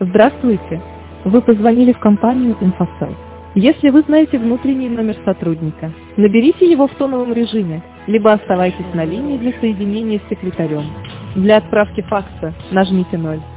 Здравствуйте! Вы позвонили в компанию InfoSell. Если вы знаете внутренний номер сотрудника, наберите его в тоновом режиме, либо оставайтесь на линии для соединения с секретарем. Для отправки факса нажмите 0.